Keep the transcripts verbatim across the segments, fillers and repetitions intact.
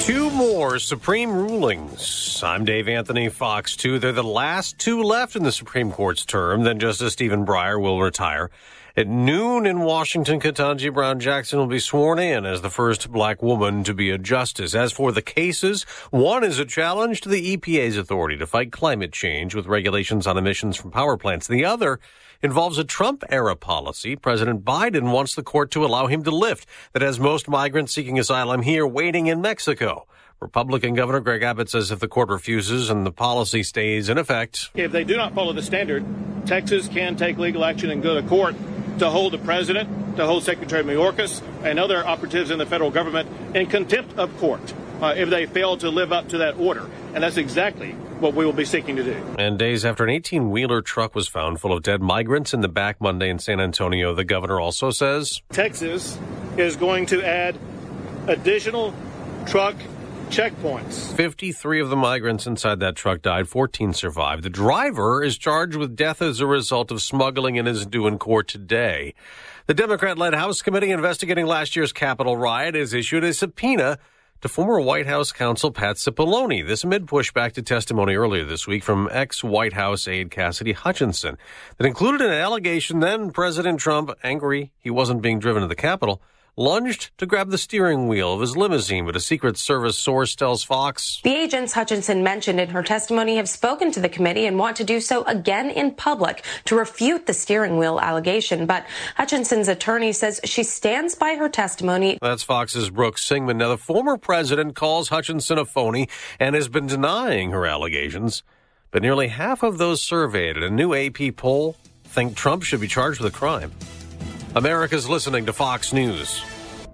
Two more Supreme rulings. I'm Dave Anthony, Fox two. They're the last two left in the Supreme Court's term. Then Justice Stephen Breyer will retire. At noon in Washington, Ketanji Brown Jackson will be sworn in as the first black woman to be a justice. As for the cases, one is a challenge to the E P A's authority to fight climate change with regulations on emissions from power plants. The other involves a Trump-era policy President Biden wants the court to allow him to lift that has most migrants seeking asylum here waiting in Mexico. Republican Governor Greg Abbott says if the court refuses and the policy stays in effect. If they do not follow the standard, Texas can take legal action and go to court to hold the president, to hold Secretary Mayorkas and other operatives in the federal government in contempt of court uh, if they fail to live up to that order. And that's exactly what we will be seeking to do. And days after an eighteen-wheeler truck was found full of dead migrants in the back Monday in San Antonio, the governor also says Texas is going to add additional truck checkpoints. fifty-three of the migrants inside that truck died. fourteen survived. The driver is charged with death as a result of smuggling and is due in court today. The Democrat-led House committee investigating last year's Capitol riot has issued a subpoena to former White House counsel Pat Cipollone. This amid pushback to testimony earlier this week from ex-White House aide Cassidy Hutchinson that included an allegation then President Trump, angry he wasn't being driven to the Capitol, lunged to grab the steering wheel of his limousine, but a Secret Service source tells Fox. The agents Hutchinson mentioned in her testimony have spoken to the committee and want to do so again in public to refute the steering wheel allegation. But Hutchinson's attorney says she stands by her testimony. That's Fox's Brooke Singman. Now, the former president calls Hutchinson a phony and has been denying her allegations. But nearly half of those surveyed at a new A P poll think Trump should be charged with a crime. America's listening to Fox News.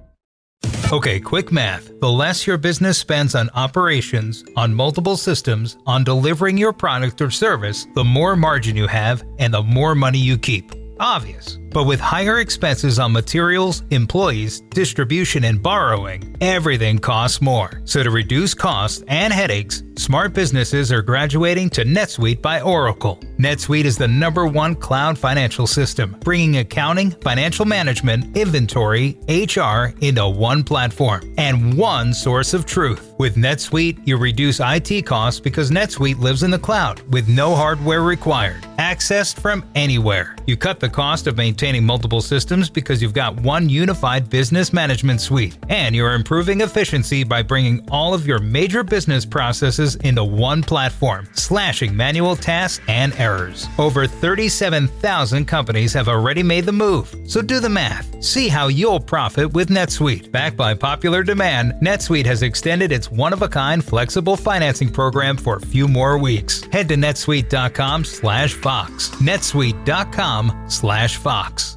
Okay, quick math. The less your business spends on operations, on multiple systems, on delivering your product or service, the more margin you have and the more money you keep. Obvious. But with higher expenses on materials, employees, distribution, and borrowing, everything costs more. So to reduce costs and headaches, smart businesses are graduating to NetSuite by Oracle. NetSuite is the number one cloud financial system, bringing accounting, financial management, inventory, H R into one platform and one source of truth. With NetSuite, you reduce I T costs because NetSuite lives in the cloud with no hardware required, accessed from anywhere. You cut the cost of maintaining multiple systems because you've got one unified business management suite, and you're improving efficiency by bringing all of your major business processes into one platform, slashing manual tasks and errors. Over thirty-seven thousand companies have already made the move, so do the math. See how you'll profit with NetSuite. Backed by popular demand, NetSuite has extended its one-of-a-kind flexible financing program for a few more weeks. Head to netsuite.com slash Fox. netsuite.com slash Fox.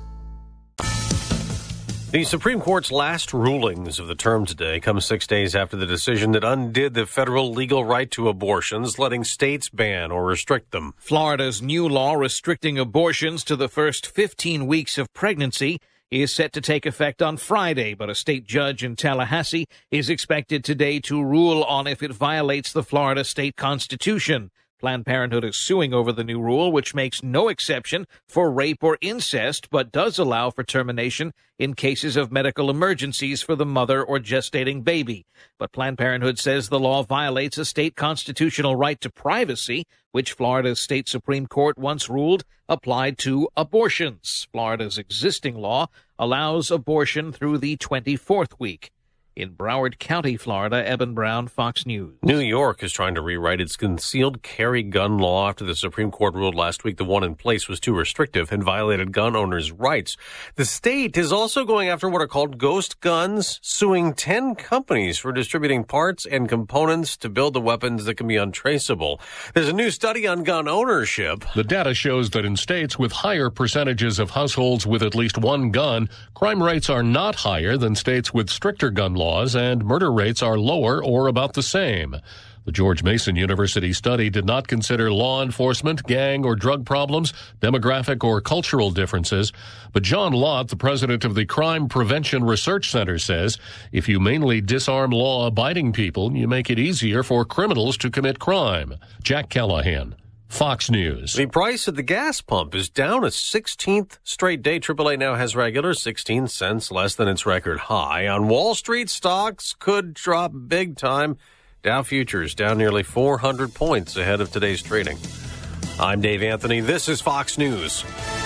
The Supreme Court's last rulings of the term today come six days after the decision that undid the federal legal right to abortions, letting states ban or restrict them. Florida's new law restricting abortions to the first fifteen weeks of pregnancy is set to take effect on Friday, but a state judge in Tallahassee is expected today to rule on if it violates the Florida state constitution. Planned Parenthood is suing over the new rule, which makes no exception for rape or incest, but does allow for termination in cases of medical emergencies for the mother or gestating baby. But Planned Parenthood says the law violates a state constitutional right to privacy, which Florida's state Supreme Court once ruled applied to abortions. Florida's existing law allows abortion through the twenty-fourth week. In Broward County, Florida, Eben Brown, Fox News. New York is trying to rewrite its concealed carry gun law after the Supreme Court ruled last week the one in place was too restrictive and violated gun owners' rights. The state is also going after what are called ghost guns, suing ten companies for distributing parts and components to build the weapons that can be untraceable. There's a new study on gun ownership. The data shows that in states with higher percentages of households with at least one gun, crime rates are not higher than states with stricter gun laws, and murder rates are lower or about the same. The George Mason University study did not consider law enforcement, gang or drug problems, demographic or cultural differences. But John Lott, the president of the Crime Prevention Research Center, says if you mainly disarm law-abiding people, you make it easier for criminals to commit crime. Jack Callahan, Fox News. The price at the gas pump is down a sixteenth straight day. triple A now has regular sixteen cents less than its record high. On Wall Street, stocks could drop big time. Dow futures down nearly four hundred points ahead of today's trading. I'm Dave Anthony. This is Fox News.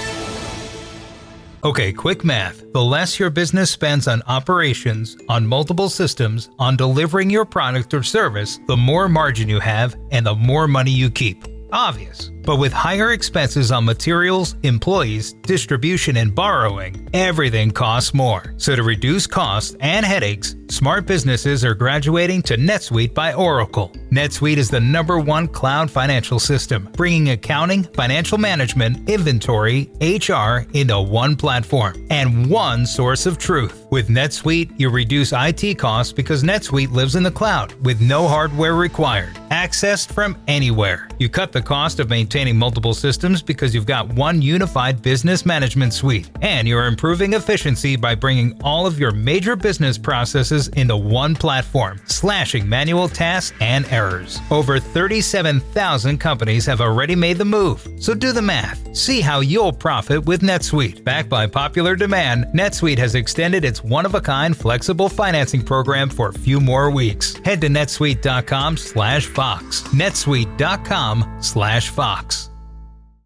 Okay, quick math. The less your business spends on operations, on multiple systems, on delivering your product or service, the more margin you have and the more money you keep. Obvious. But with higher expenses on materials, employees, distribution, and borrowing, everything costs more. So to reduce costs and headaches, smart businesses are graduating to NetSuite by Oracle. NetSuite is the number one cloud financial system, bringing accounting, financial management, inventory, H R into one platform and one source of truth. With NetSuite, you reduce I T costs because NetSuite lives in the cloud with no hardware required, accessed from anywhere. You cut the cost of maintaining multiple systems because you've got one unified business management suite, and you're improving efficiency by bringing all of your major business processes into one platform, slashing manual tasks and errors. Over thirty-seven thousand companies have already made the move, so do the math. See how you'll profit with NetSuite. Backed by popular demand, NetSuite has extended its one-of-a-kind flexible financing program for a few more weeks. Head to netsuite dot com slash Fox. netsuite dot com slash Fox.